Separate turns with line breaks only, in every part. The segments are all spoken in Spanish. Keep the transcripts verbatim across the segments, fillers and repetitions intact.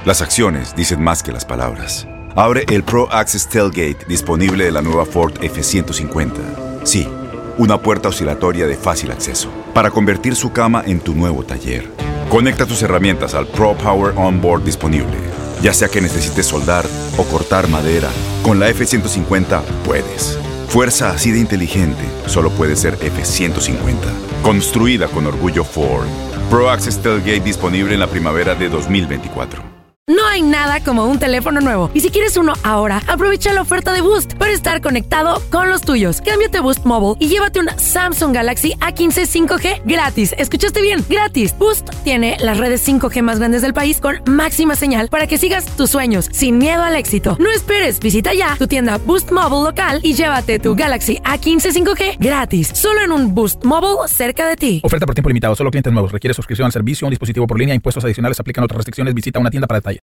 Las acciones dicen más que las palabras. Abre el Pro Access Tailgate disponible de la nueva Ford F ciento cincuenta. Sí, una puerta oscilatoria de fácil acceso para convertir su cama en tu nuevo taller. Conecta tus herramientas al Pro Power Onboard disponible. Ya sea que necesites soldar o cortar madera, con la F ciento cincuenta puedes. Fuerza así de inteligente solo puede ser F ciento cincuenta. Construida con orgullo Ford. Pro Access Tailgate disponible en la primavera de dos mil veinticuatro.
No hay nada como un teléfono nuevo. Y si quieres uno ahora, aprovecha la oferta de Boost para estar conectado con los tuyos. Cámbiate a Boost Mobile y llévate un Samsung Galaxy A quince cinco G gratis. ¿Escuchaste bien? Gratis. Boost tiene las redes cinco G más grandes del país con máxima señal para que sigas tus sueños sin miedo al éxito. No esperes, visita ya tu tienda Boost Mobile local y llévate tu Galaxy A quince cinco G gratis. Solo en un Boost Mobile cerca de ti.
Oferta por tiempo limitado. Solo clientes nuevos. Requiere suscripción al servicio, un dispositivo por línea, impuestos adicionales, aplican otras restricciones. Visita una tienda para detalle.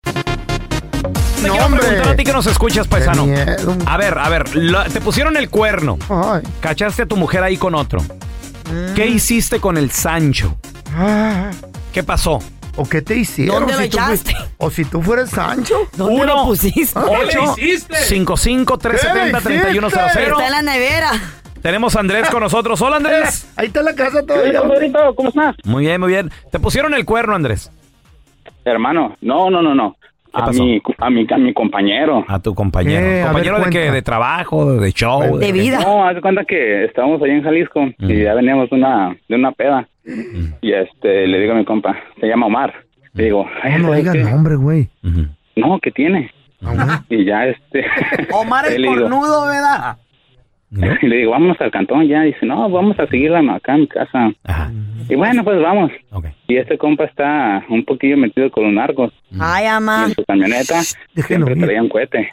Te no, quiero hombre. preguntar a ti que nos escuchas, paisano. A ver, a ver, lo, te pusieron el cuerno. Ay. Cachaste a tu mujer ahí con otro. Mm. ¿Qué hiciste con el Sancho? Ah. ¿Qué pasó?
¿O qué te hicieron?
¿Dónde
si
lo echaste?
Fu- ¿O si tú fueras Sancho?
¿Dónde
Uno,
lo pusiste?
¿Qué le hiciste? cinco cinco tres siete cero tres uno cero cero.
Está en la nevera.
Tenemos a Andrés con nosotros. Hola, Andrés.
Ahí está la casa todavía.
¿Cómo estás?
Muy bien, muy bien. ¿Te pusieron el cuerno, Andrés?
Hermano, no, no, no, no. A mi, a, mi, a mi compañero.
A tu compañero.
Eh,
¿Compañero
ver,
de qué? ¿De trabajo? ¿De show?
De, de vida.
No, haz de cuenta que estábamos allá en Jalisco mm. y ya veníamos una, de una peda. Mm. Y este, le digo a mi compa, se llama Omar. Le digo,
ay, no digas nombre, güey.
Uh-huh. No, ¿qué tiene? Uh-huh. Y ya este...
Omar es cornudo, ¿verdad?
¿No? Y le digo, vamos al cantón ya. Dice, no, vamos a seguirla acá en mi casa. Ajá. Y bueno, pues vamos. Okay. Y este compa está un poquillo metido con los narcos.
Ay, ama.
Y en su camioneta siempre traía un cohete.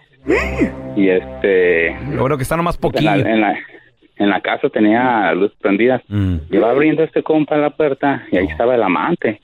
Y este...
Lo bueno que está nomás poquillo.
En la, en la, en la casa tenía luz prendidas. Mm. Y va abriendo este compa la puerta y ahí estaba el amante.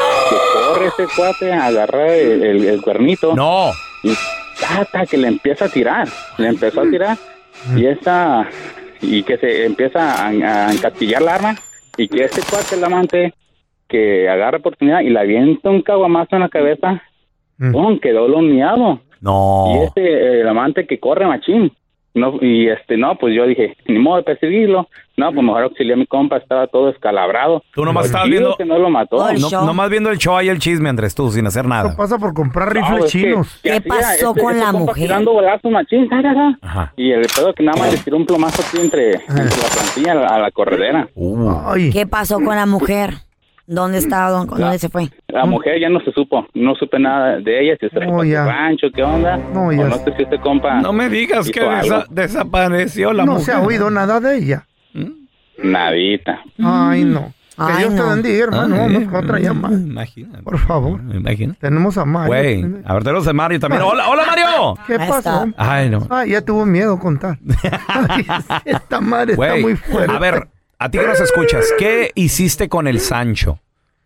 Que corre ese cuate a agarrar el, el, el cuernito.
No.
Y hasta que le empieza a tirar. Le empezó a tirar. Y esa... Y que se empieza a, a encasquillar la arma. Y que este cuate, el amante, que agarra oportunidad y le avienta un caguamazo en la cabeza. Mm. ¡Pum! Quedó loneado.
No.
Y este, el amante que corre machín. No, y este, no, pues yo dije, ni modo de perseguirlo. No, pues mejor auxilié a mi compa, estaba todo escalabrado.
Tú nomás estabas viendo...
que no lo mató.
No, nomás viendo el show y el chisme, Andrés, tú, sin hacer nada.
Eso pasa por comprar rifles
no,
chinos.
Que, ¿Qué
¿Qué
pasó
este,
con
este
la
compa
mujer?
Tirando balazos machín, Ajá. Y el pedo que nada más le tiró un plomazo aquí entre, entre la plantilla a la, a la corredera.
Uh.
Ay. ¿Qué pasó con la mujer? ¿Dónde estaba? ¿Dónde la, se fue?
La mujer ya no se supo. No supe nada de ella. Si se
oh,
fue a su rancho, ¿qué onda?
No, ya.
O no sé si este compa...
No me digas que desa- desapareció la
no
mujer.
No se ha oído nada de ella.
¿Mm? Nadita.
Ay, no.
Ay,
que Dios
no.
te bendiga, hermano.
Ah,
Vamos con otra llamada.
Imagínate.
Por favor.
Imagínate.
Tenemos a Mario.
Güey, a ver, tenemos a Mario también. Hola, hola, Mario.
¿Qué
Ahí
pasó?
está.
Ay, no.
Ay, ya tuvo miedo contar. Ay, esta madre
Güey,
está muy fuerte.
a ver, a ti que nos escuchas, ¿qué hiciste con el Sancho?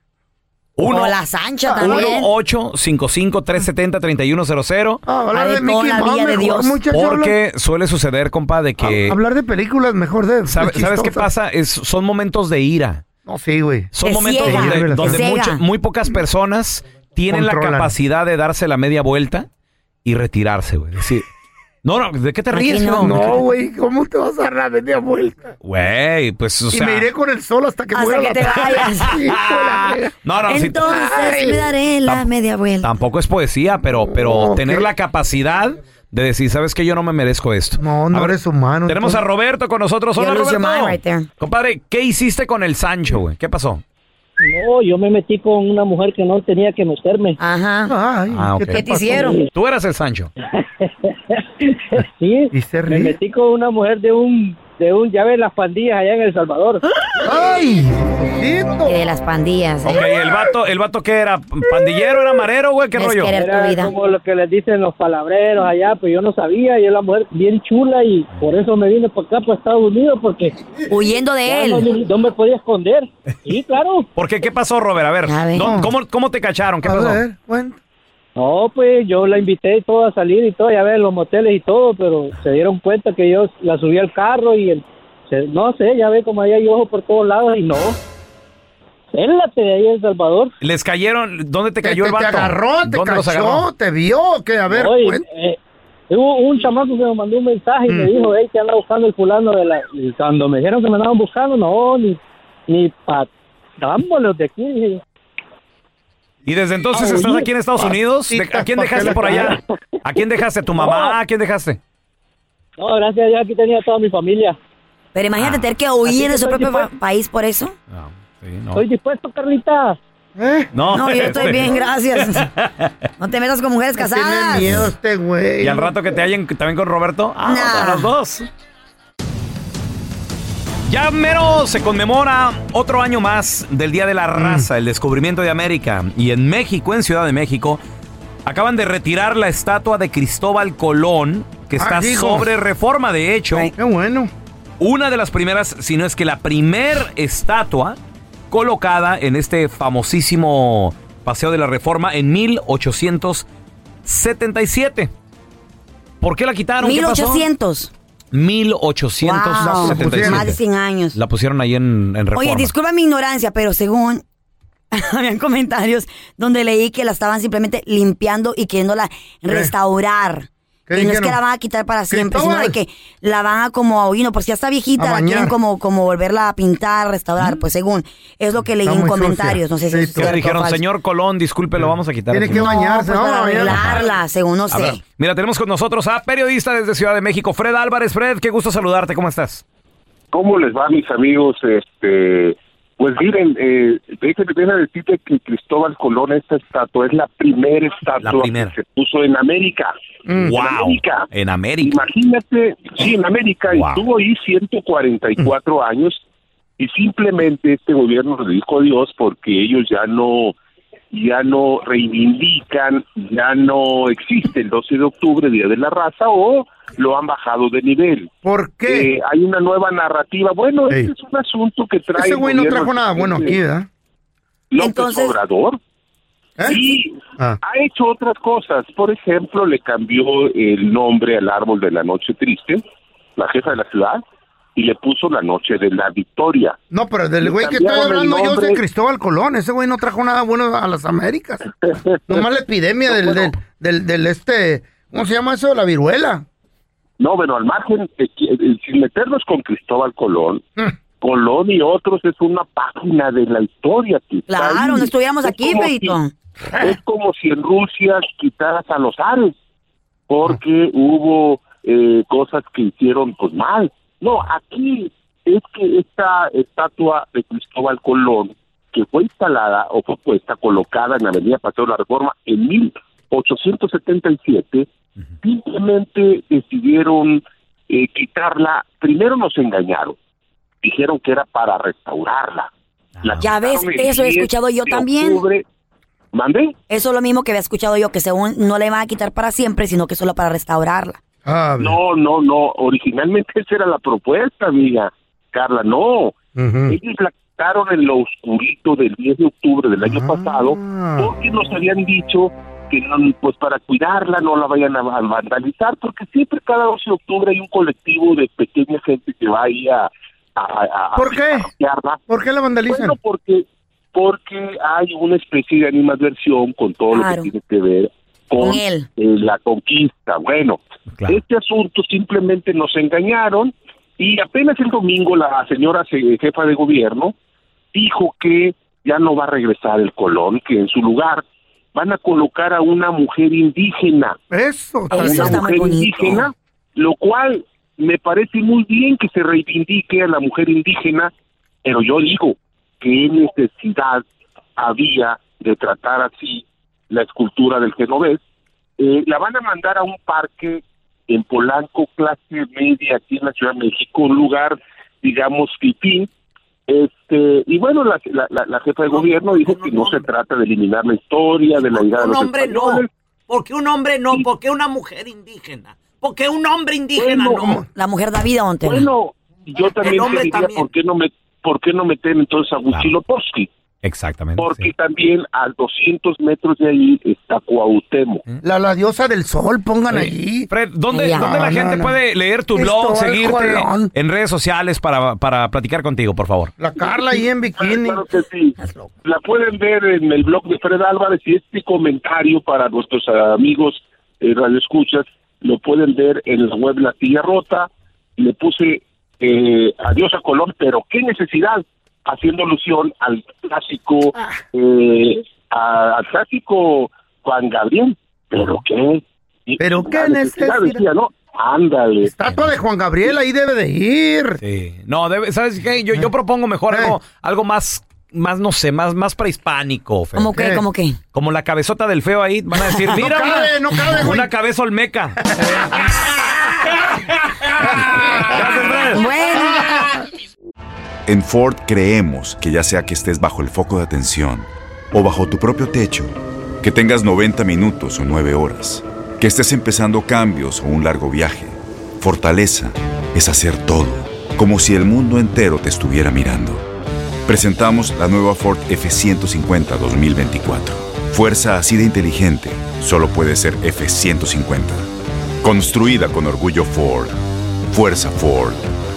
Uno, o la Sancha también.
uno ocho cinco cinco tres siete cero tres uno cero cero.
Ah, hablar de
toda
Mickey
la
Mouse
villa de
mejor,
Dios.
muchacho,
Porque
habla-
suele suceder, compa, de que...
a- hablar de películas mejor de...
¿Sabe-
de
¿Sabes qué
chistosas.
pasa? Es, son momentos de ira.
No, sí, güey.
Son
Te
momentos
ciega,
donde,
te
donde
ciega.
mucha- muy pocas personas tienen
Controlan.
la capacidad de darse la media vuelta y retirarse, güey. Decir, no, no, ¿de qué te
Aquí
ríes?
no.
güey?
No, güey, ¿cómo te vas a dar la media vuelta?
Güey, pues, o
Y
sea...
me iré con el sol hasta que
Hasta
muera
que
la
te vayas.
Hijo de la frega.
No, no, sí,
Entonces
Ay.
me daré la
Tam-
media vuelta.
tampoco es poesía, pero, pero
No,
tener
¿qué?
la capacidad de decir, ¿sabes qué? Yo no me merezco esto.
No, no
A ver,
eres humano.
Tenemos a
entonces.
Roberto con nosotros.
You
Hola,
lose your
Roberto.
mind right there.
Compadre, ¿qué hiciste con el Sancho, güey? ¿Qué pasó?
No, yo me metí con una mujer que no tenía que meterme.
Ajá.
Ay,
Ah, ok.
¿qué
¿Qué
te
te
pasó?
hicieron?
Tú eras el Sancho.
Sí,
Y se
me
ríe.
metí con una mujer de un, de un, ya ves, las pandillas allá en El Salvador.
¡Ay! Hijito.
Y de las pandillas.
Ok,
¿eh?
el vato, el vato que era pandillero, era marero, güey, ¿qué
Es
rollo?
que era- tu
Era
vida.
como lo que les dicen los palabreros allá, pues yo no sabía, y es la mujer bien chula, y por eso me vine para acá, para Estados Unidos, porque
Huyendo de
ya no,
él.
no me podía esconder. Sí, claro.
¿Por qué? ¿Qué pasó, Robert? A ver,
A ver.
¿no- ¿cómo, ¿cómo te cacharon? ¿Qué
A
pasó?
ver, cuenta.
No, pues yo la invité y todo a salir y todo, ya ves, los moteles y todo, pero se dieron cuenta que yo la subí al carro y el, se- no sé, ya ves como ahí hay ojos por todos lados y no. Célate de ahí, El Salvador.
¿Les cayeron? ¿Dónde te cayó
te,
el vato?
¿Te agarró? ¿Te
¿Dónde los
cachó?
agarró?
¿Te vio? ¿Qué? A ver,
Oye,
pues.
eh, hubo un chamaco que me mandó un mensaje y
Mm.
me dijo, hey, que anda buscando el fulano de la... Y cuando me dijeron que me andaban buscando, no, ni, ni pa... Dámoslos de aquí, dije yo.
¿Y desde entonces
Ah,
estás
oye,
aquí en Estados Unidos? ¿De- ¿A quién
¿pa'
dejaste
qué
por
la
allá? ¿A quién dejaste? ¿A tu mamá? ¿A quién dejaste?
No, gracias a Dios, aquí tenía toda mi familia.
Pero imagínate
Ah.
tener que huir
Así
de su
que
propio
estoy
pa- país por eso.
No, sí, no.
Estoy dispuesto, Carlita.
¿Eh?
No,
No, yo estoy
este,
bien, gracias. No te metas con mujeres
Tiene
casadas.
miedo este güey.
¿Y al rato que te hallen también con Roberto? Ah,
Nah.
a los dos. Ya mero se conmemora otro año más del Día de la Raza, el descubrimiento de América. Y en México, en Ciudad de México, acaban de retirar la estatua de Cristóbal Colón, que está
Ah, digo.
sobre Reforma. De hecho,
Qué bueno.
una de las primeras, si no es que la primer estatua colocada en este famosísimo Paseo de la Reforma en mil ochocientos setenta y siete. ¿Por qué la quitaron? ¿Qué
mil
pasó?
ochocientos.
mil ochocientos setenta y siete.
Más de cien años.
La pusieron ahí en, en Reforma.
Oye, disculpa mi ignorancia, pero según habían comentarios donde leí que la estaban simplemente limpiando y queriéndola restaurar.
¿Qué
Y no es
dijeron?
que la van a quitar para siempre,
Cristóbal.
sino de que la van a como, oye, no, por si ya está viejita,
A
la
bañar.
quieren como, como volverla a pintar, restaurar, pues según, es lo que leí
Está
en
muy
comentarios,
sucia.
no sé si
Sí,
es
tú.
¿Qué
cierto o
dijeron?
falso.
Señor Colón, disculpe, lo vamos a quitar.
Tiene
aquí.
que
No,
bañarse.
pues
No,
para
bañarla.
arreglarla, según no
A ver,
sé.
mira, tenemos con nosotros a periodista desde Ciudad de México, Fred Álvarez. Fred, qué gusto saludarte, ¿cómo estás?
¿Cómo les va, mis amigos? Este, pues miren, eh, déjenme déjenme decirte que Cristóbal Colón, esta estatua, es la primera estatua
La primera.
que se puso en América.
Mm.
¡Wow!
En América.
En América.
Imagínate, sí, en América,
Wow.
estuvo ahí ciento cuarenta y cuatro años y simplemente este gobierno le dijo adiós porque ellos ya no ya no reivindican, ya no existe el doce de octubre, Día de la Raza, o lo han bajado de nivel.
¿Por qué?
Eh, hay una nueva narrativa. Bueno,
Ey.
este es un asunto que trae...
Ese güey no
el
trajo
gobierno
nada bueno aquí, ¿verdad?
López
Entonces-
Obrador.
¿Eh?
Y
Ah.
ha hecho otras cosas. Por ejemplo, le cambió el nombre al árbol de la noche triste, la jefa de la ciudad, y le puso la noche de la victoria.
No, pero del
Le
güey que estoy
cambiaron el
hablando yo es de
nombre.
Cristóbal Colón. Ese güey no trajo nada bueno a las Américas. Nomás la epidemia del, del, del, del este... ¿Cómo se llama eso? La viruela.
No, bueno, al margen, de que- eh, sin meternos con Cristóbal Colón,
Mm.
Colón y otros es una página de la historia. que está
Claro,
ahí.
no estuviéramos
Es
aquí,
como
Feito.
si- Es como si en Rusia quitaras a los ares, porque hubo eh, cosas que hicieron pues mal. No, aquí es que esta estatua de Cristóbal Colón, que fue instalada o fue puesta, colocada en la Avenida Paseo de la Reforma en mil ochocientos setenta y siete, simplemente decidieron eh, quitarla. Primero nos engañaron, dijeron que era para restaurarla. La
Ya ves,
quitaron el
eso he
diez
escuchado yo
de
también.
octubre. ¿Mande?
Eso es lo mismo que había escuchado yo, que según no le van a quitar para siempre, sino que solo para restaurarla.
Ah,
No, no, no. Originalmente esa era la propuesta, amiga Carla. No.
ujú.
Ellos la quitaron en lo oscurito del diez de octubre del año
Ah.
pasado porque nos habían dicho que no, pues para cuidarla no la vayan a va- vandalizar, porque siempre cada doce de octubre hay un colectivo de pequeña gente que va ahí a... a, a
¿Por qué?
a pasearla.
¿Por qué la vandalizan?
Bueno, porque porque hay una especie de animadversión con todo
Claro.
lo que tiene que ver con,
Con él.
eh, la conquista. Bueno,
Claro.
este asunto simplemente nos engañaron y apenas el domingo la señora se- jefa de gobierno dijo que ya no va a regresar el Colón, que en su lugar van a colocar a una mujer indígena.
Eso.
A
Eso
una
está muy
mujer
bonito.
indígena, lo cual me parece muy bien que se reivindique a la mujer indígena, pero yo digo, ¿qué necesidad había de tratar así la escultura del genovés? Eh, la van a mandar a un parque en Polanco, clase media, aquí en la Ciudad de México, un lugar, digamos, fifí. Este, y bueno, la, la, la, la jefa de gobierno dijo que no se trata de eliminar la historia, de la idea de
Un
los
hombre no.
españoles.
¿Por qué un hombre no? ¿Por qué una mujer indígena? ¿Por qué un hombre indígena
Bueno,
no?
La mujer David Montero.
Bueno, yo también
hombre
te diría,
también.
¿por qué no me, por qué no meter entonces a Huitzilopochtli?
Exactamente.
Porque
sí.
también a doscientos metros de ahí está Cuauhtémoc.
La, la diosa del sol, pongan
Oye,
allí.
Fred, ¿dónde,
Ya,
¿dónde la
no,
gente
no.
puede leer tu blog,
Cristóbal
seguirte
Colón.
en redes sociales para, para platicar contigo, por favor?
La Carla ahí en bikini.
Claro que sí. La pueden ver en el blog de Fred Álvarez y este comentario para nuestros amigos eh, radioescuchas lo pueden ver en la web La Tía Rota. Le puse eh, adiós a Colón, pero qué necesidad, haciendo alusión al clásico, eh, a- al clásico Juan Gabriel. ¿Pero qué? Y-
¿Pero
la
qué necesidad?
decía, ¿no? Ándale.
Estatua de Juan Gabriel, ahí debe de ir.
Sí. No, debe, ¿sabes qué? Yo, yo propongo mejor algo, algo más, más, no sé, más, más prehispánico. Fred.
¿Cómo qué? ¿Cómo qué?
Como la cabezota del feo ahí, van a decir,
No
mira,
cabe,
una,
no cabe, güey.
una cabeza olmeca.
Bueno.
En Ford creemos que ya sea que estés bajo el foco de atención o bajo tu propio techo, que tengas noventa minutos o nueve horas, que estés empezando cambios o un largo viaje, fortaleza es hacer todo, como si el mundo entero te estuviera mirando. Presentamos la nueva Ford F ciento cincuenta dos mil veinticuatro. Fuerza así de inteligente solo puede ser F ciento cincuenta. Construida con orgullo Ford. Fuerza Ford.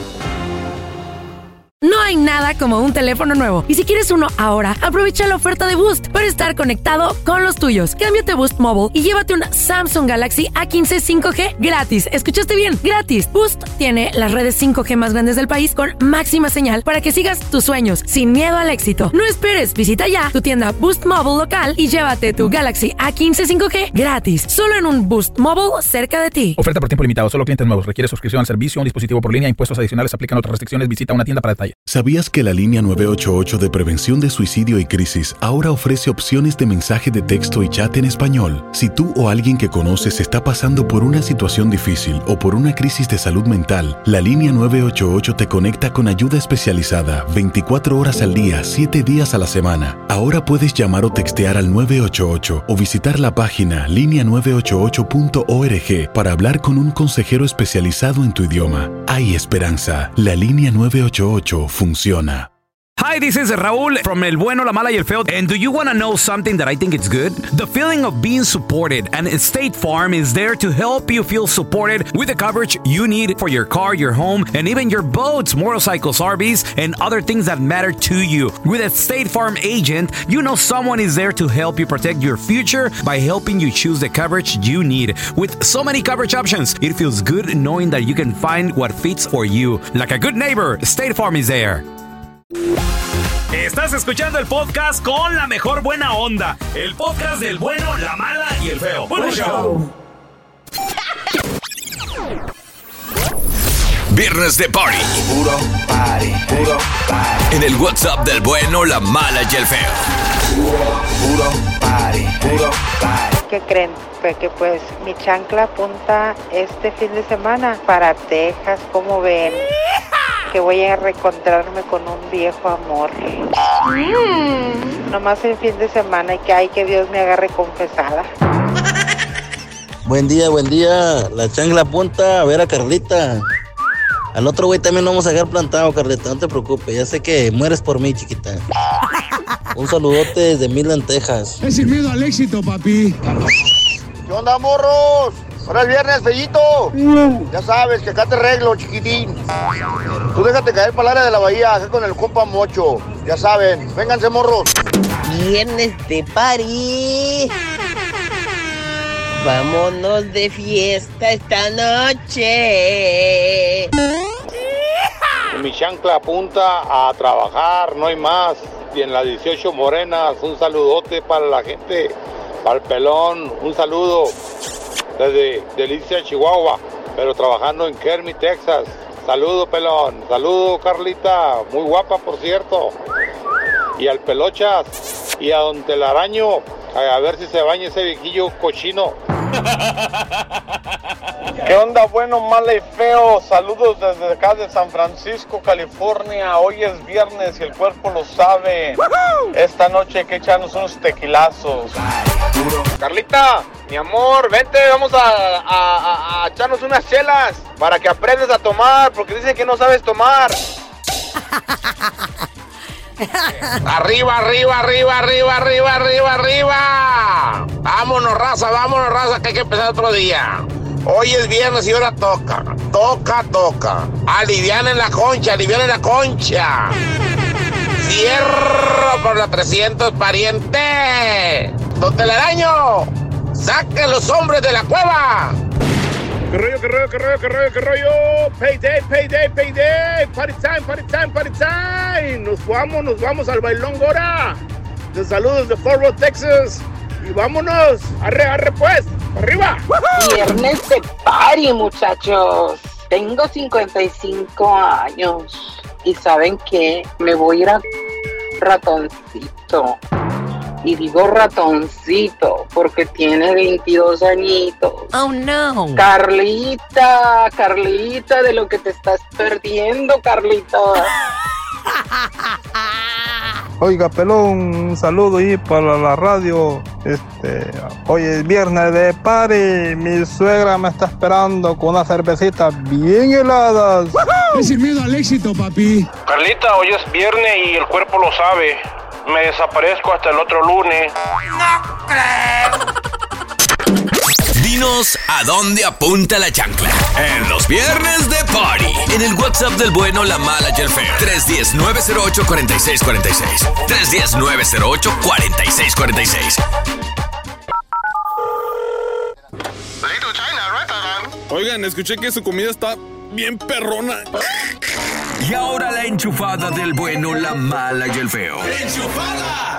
No hay nada como un teléfono nuevo. Y si quieres uno ahora, aprovecha la oferta de Boost para estar conectado con los tuyos. Cámbiate a Boost Mobile y llévate una Samsung Galaxy A quince cinco G gratis. ¿Escuchaste bien? Gratis. Boost tiene las redes cinco G más grandes del país con máxima señal para que sigas tus sueños sin miedo al éxito. No esperes, visita ya tu tienda Boost Mobile local y llévate tu Galaxy A quince cinco G gratis. Solo en un Boost Mobile cerca de ti.
Oferta por tiempo limitado, solo clientes nuevos. Requiere suscripción al servicio, un dispositivo por línea, impuestos adicionales, aplican otras restricciones. Visita una tienda para detalle.
¿Sabías que la línea nueve ocho ocho de prevención de suicidio y crisis ahora ofrece opciones de mensaje de texto y chat en español? Si tú o alguien que conoces está pasando por una situación difícil o por una crisis de salud mental, la línea nueve ocho ocho te conecta con ayuda especializada veinticuatro horas al día, siete días a la semana. Ahora puedes llamar o textear al nueve ocho ocho o visitar la página línea nueve ocho ocho punto org para hablar con un consejero especializado en tu idioma. Hay esperanza. La línea nueve ocho ocho funciona.
Hi, this is Raúl from El Bueno, La Mala y El Feo. And do you want to know something that I think is good? The feeling of being supported. And State Farm is there to help you feel supported with the coverage you need for your car, your home, and even your boats, motorcycles, R Vs, and other things that matter to you. With a State Farm agent, you know someone is there to help you protect your future by helping you choose the coverage you need. With so many coverage options, it feels good knowing that you can find what fits for you. Like a good neighbor, State Farm is there. Estás escuchando el podcast con la mejor buena onda. El podcast del bueno, la mala y el feo. ¡Buen show!
Viernes de party. Puro party, puro party. En el WhatsApp del bueno, la mala y el feo. Puro, puro party, puro party.
¿Qué creen? Pues que pues mi chancla apunta este fin de semana para Texas, ¿cómo ven? Que voy a reencontrarme con un viejo amor. Mm. Nomás el fin de semana y que ay, que Dios me agarre confesada.
Buen día, buen día. La chancla apunta a ver a Carlita. Al otro güey también lo vamos a dejar plantado, Carlita, no te preocupes. Ya sé que mueres por mí, chiquita. Un saludote desde Midland, Texas.
Es sin miedo al éxito, papi.
¿Qué onda, morros? Ahora es viernes, Fellito. Ya sabes que acá te arreglo, chiquitín. Tú déjate caer para el área de la bahía, acá con el compa Mocho. Ya saben, vénganse, morros.
Viernes de party. Vámonos de fiesta esta noche.
Mi chancla apunta a trabajar, no hay más. Y en las dieciocho Morenas, un saludote para la gente, para el pelón, un saludo desde Delicia, Chihuahua, pero trabajando en Kermy, Texas. Saludo, pelón, saludo, Carlita, muy guapa, por cierto. Y al Pelochas, y a don Telaraño, a ver si se baña ese viejillo cochino.
¿Qué onda, bueno, mala y feo? Saludos desde acá de San Francisco, California. Hoy es viernes y el cuerpo lo sabe. Esta noche hay que echarnos unos tequilazos.
Carlita, mi amor, vente, vamos a, a, a, a echarnos unas chelas para que aprendas a tomar, porque dicen que no sabes tomar.
Arriba, arriba, arriba, arriba, arriba, arriba, arriba. Vámonos, raza, vámonos, raza, que hay que empezar otro día. Hoy es viernes y ahora toca. Toca, toca. Alivianen la concha, alivianen la concha. Cierro por la trescientos, pariente. Don Telaraño, saquen los hombres de la cueva.
¡Qué rollo, qué rollo, qué rollo, qué rollo, qué rollo! ¡Payday, payday, payday! ¡Party time, party time, party time! Nos vamos, nos vamos al bailón Gora. De saludos de Fort Worth, Texas. Y vámonos. Arre, arre pues. ¡Arriba!
Viernes de party, muchachos. Tengo cincuenta y cinco años. ¿Y saben qué? Me voy a ir a ratoncito. Y digo ratoncito porque tiene veintidós añitos.
Oh, no.
Carlita, Carlita, de lo que te estás perdiendo, Carlita.
Oiga, pelón, un saludo ahí para la radio. Este, hoy es viernes de party. Mi suegra me está esperando con unas cervecitas bien heladas.
Es sin miedo al éxito, papi.
Carlita, hoy es viernes y el cuerpo lo sabe. Me desaparezco hasta el otro lunes.
No creo. Dinos a dónde apunta la chancla. En los viernes de party. En el WhatsApp del bueno, la mala y el feo. tres uno cero, nueve cero ocho, cuatro seis cuatro seis. tres uno cero, nueve cero ocho, cuatro seis cuatro seis.
Oigan, escuché que su comida está bien perrona.
Y ahora la enchufada del bueno, la mala y el feo.
¡Enchufada!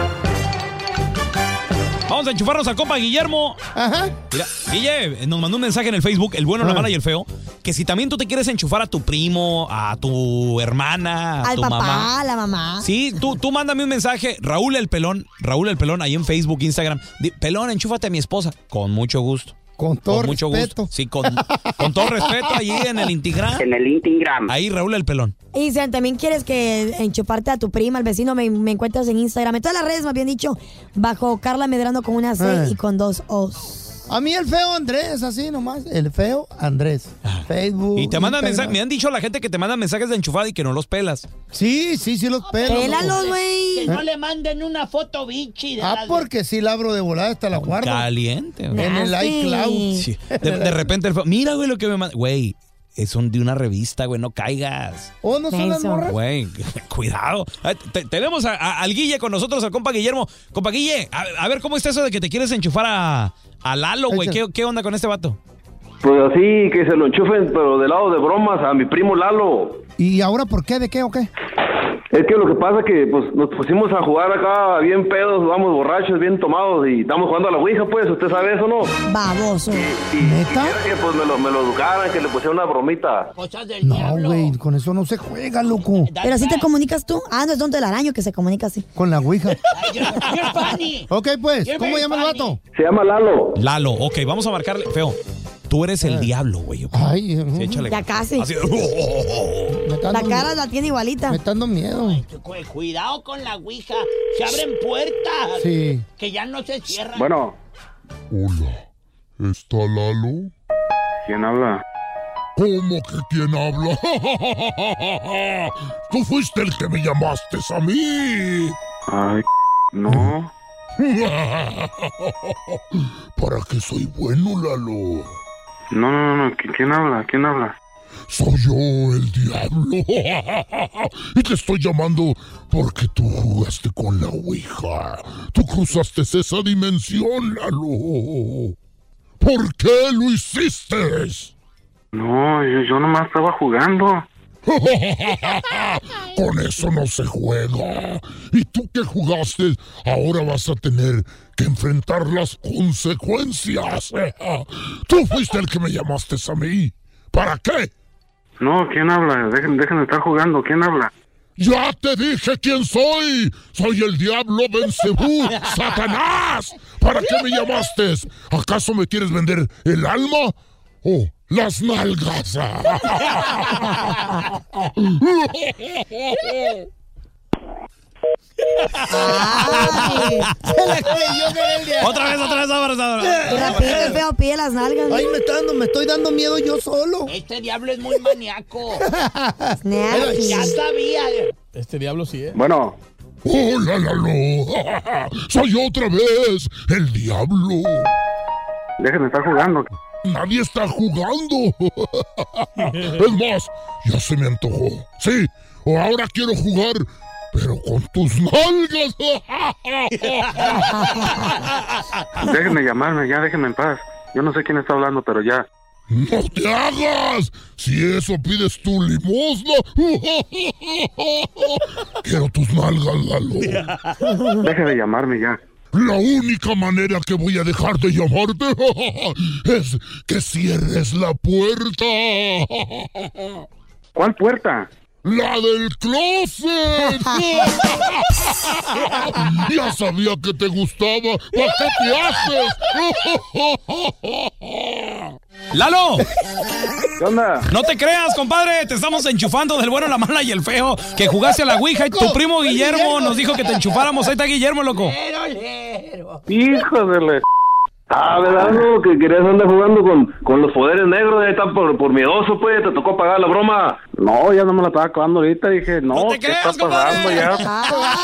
Vamos a enchufarnos al compa Guillermo. Ajá. Mira, Guille nos mandó un mensaje en el Facebook, el bueno, la mala y el feo, que si también tú te quieres enchufar a tu primo, a tu hermana, a
Al
tu
papá,
mamá.
a la mamá.
Sí, tú, tú mándame un mensaje, Raúl el Pelón, Raúl el Pelón, ahí en Facebook, Instagram. Di, Pelón, enchúfate a mi esposa. Con mucho gusto.
Con todo
con mucho
respeto.
gusto. Sí, con, con todo respeto, allí en el Instagram.
En el Instagram.
Ahí, Raúl el Pelón.
Y si también quieres que enchuparte a tu prima, al vecino, me, me encuentras en Instagram. En todas las redes me habían dicho, bajo Carla Medrano con una C
Eh.
y con dos O's.
A mí el feo Andrés, así nomás. El feo Andrés. Facebook.
Y te mandan
Instagram.
mensajes. Me han dicho la gente que te mandan mensajes de enchufada y que no los pelas.
Sí, sí, sí los pelo.
Pélalos, güey.
Que no le manden una foto bichi. De
Ah,
las-
porque si la abro de volada hasta la guardo.
Caliente, güey.
En el iCloud.
Sí. De, de repente, el feo, mira, güey, lo que me manda. Güey, son de una revista, güey, no caigas.
¿O no son las morras?
Güey, cuidado. Ah, te- tenemos a- a- al Guille con nosotros, al compa Guillermo. Compa Guille, a, a ver, ¿cómo está eso de que te quieres enchufar a, a Lalo, güey? ¿Qué, ¿Qué onda con este vato?
Pues así, que se lo enchufen, pero de lado de bromas, a mi primo Lalo.
¿Y ahora por qué? ¿De qué o qué?
Es que lo que pasa es que pues nos pusimos a jugar acá bien pedos, vamos borrachos, bien tomados y estamos jugando a la ouija, pues, ¿usted sabe eso, no?
Baboso.
¿Neta?
Que pues me lo, me lo educaran, que le pusieran una bromita.
No, güey, con eso no se juega, loco.
Pero así te comunicas tú. Ah, no es Don Telaraño que se comunica así.
Con la ouija.
You're funny.
Ok, pues,
You're
¿cómo
very
llama el
funny.
vato?
Se llama Lalo.
Lalo, ok, vamos a marcarle. Feo, tú eres el diablo, güey. ok.
Ay,
Sí, échale.
Ya casi.
Así-
me está
La
dando-
cara la tiene igualita.
Me está dando miedo.
Cu- Cuidado con la ouija. Se abren puertas.
Sí.
Que ya no se cierran.
Bueno.
Hola, ¿está Lalo?
¿Quién habla?
¿Cómo que quién habla? Tú fuiste el que me llamaste a mí.
Ay, no.
¿Para qué soy bueno, Lalo?
No, no, no, ¿quién habla? ¿Quién habla?
Soy yo, el diablo. Y te estoy llamando porque tú jugaste con la ouija. Tú cruzaste esa dimensión, Lalo. ¿Por qué lo hiciste?
No, yo, yo nomás estaba jugando.
Con eso no se juega. Y tú que jugaste, ahora vas a tener que enfrentar las consecuencias. Tú fuiste el que me llamaste a mí. ¿Para qué?
No, ¿quién habla? Dejen, dejen de estar jugando, ¿quién habla?
Ya te dije quién soy. Soy el diablo Belcebú, Satanás. ¿Para qué me llamaste? ¿Acaso me quieres vender el alma o las nalgas?
Ay, se la creyó que era el diablo.
Otra vez, otra vez, ahora, ahora.
Y rapidito el feo pide las nalgas.
Ay, me está dando, me estoy dando miedo yo solo.
Este diablo es muy maníaco.
Pero
ya sabía.
Este diablo sí es.
Bueno. ¡Hola, Lalo! ¡Soy otra vez el diablo!
Déjenme estar jugando.
Nadie está jugando. Es más, ya se me antojó. Sí, o ahora quiero jugar, pero con tus nalgas.
Déjenme llamarme, ya déjenme en paz. Yo no sé quién está hablando, pero ya.
¡No te hagas! Si eso pides tu limosna. Quiero tus nalgas, Lalo.
Deje de llamarme ya.
La única manera que voy a dejar de llamarte es que cierres la puerta.
¿Cuál puerta?
¡La del closet! Ya sabía que te gustaba. ¿Para qué te haces?
¡Lalo!
¿Qué onda?
No te creas, compadre. Te estamos enchufando del bueno, la mala y el feo. Que jugaste a la ouija y tu primo Guillermo nos dijo que te enchufáramos. Ahí está Guillermo, loco.
Hijo de la... Ah, ¿verdad? No, que querías andar jugando con, con los poderes negros, ya está por, por miedoso, pues, te tocó pagar la broma. No, ya no me la estaba acabando ahorita, dije, no,
no te
¿qué
creas,
está pasando ya?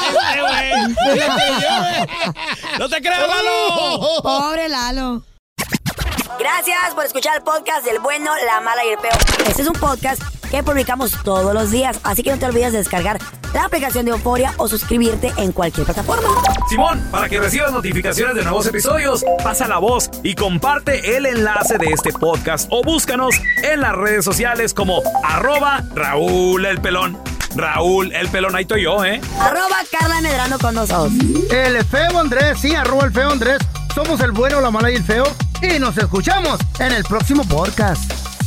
¡No te creas, Lalo!
Pobre Lalo. Gracias por escuchar el podcast del bueno, la mala y el peor. Este es un podcast que publicamos todos los días, así que no te olvides de descargar la aplicación de Euforia o suscribirte en cualquier plataforma.
Simón, para que recibas notificaciones de nuevos episodios, pasa la voz y comparte el enlace de este podcast o búscanos en las redes sociales como arroba Raúl el Pelón. Raúl el Pelón, ahí estoy yo, ¿eh?
Arroba Carla Medrano con nosotros.
El feo Andrés, sí, arroba el feo Andrés. Somos el bueno, la mala y el feo. Y nos escuchamos en el próximo podcast.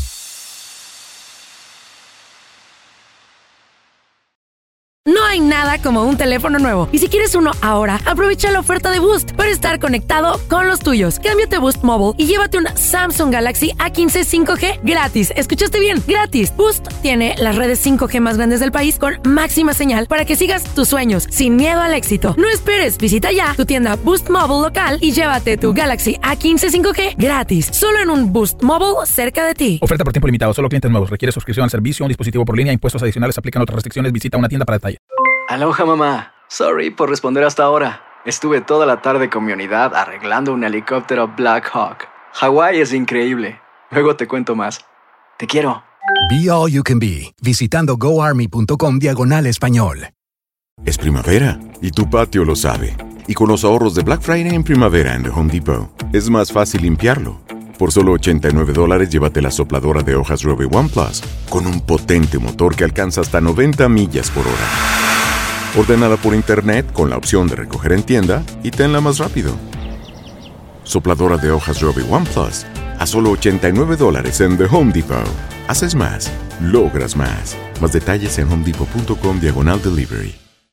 No hay nada como un teléfono nuevo. Y si quieres uno ahora, aprovecha la oferta de Boost para estar conectado con los tuyos. Cámbiate a Boost Mobile y llévate un Samsung Galaxy A quince cinco G gratis. ¿Escuchaste bien? Gratis. Boost tiene las redes cinco G más grandes del país con máxima señal para que sigas tus sueños sin miedo al éxito. No esperes, visita ya tu tienda Boost Mobile local y llévate tu Galaxy A quince cinco G gratis. Solo en un Boost Mobile cerca de ti.
Oferta por tiempo limitado. Solo clientes nuevos. Requiere suscripción al servicio, un dispositivo por línea. Impuestos adicionales. Aplican otras restricciones. Visita una tienda para detalle.
Aloha, mamá. Sorry por responder hasta ahora. Estuve toda la tarde con mi unidad arreglando un helicóptero Black Hawk. Hawái es increíble. Luego te cuento más. Te quiero.
Be All You Can Be, visitando goarmy.com diagonal español.
Es primavera, y tu patio lo sabe. Y con los ahorros de Black Friday en primavera en The Home Depot, es más fácil limpiarlo. Por solo ochenta y nueve dólares, llévate la sopladora de hojas Robbie One Plus, con un potente motor que alcanza hasta noventa millas por hora. Ordénala por internet con la opción de recoger en tienda y tenla más rápido. Sopladora de hojas Robbie One Plus a solo ochenta y nueve dólares en The Home Depot. Haces más, logras más. Más detalles en homedepot.com diagonal delivery.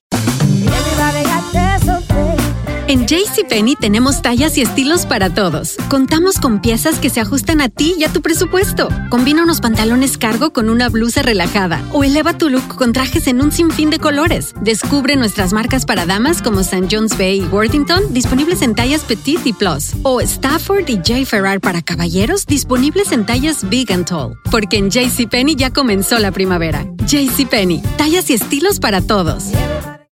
En JCPenney tenemos tallas y estilos para todos. Contamos con piezas que se ajustan a ti y a tu presupuesto. Combina unos pantalones cargo con una blusa relajada o eleva tu look con trajes en un sinfín de colores. Descubre nuestras marcas para damas como Saint John's Bay y Worthington, disponibles en tallas Petite y Plus. O Stafford y J. Ferrar para caballeros, disponibles en tallas Big and Tall. Porque en JCPenney ya comenzó la primavera. JCPenney, tallas y estilos para todos.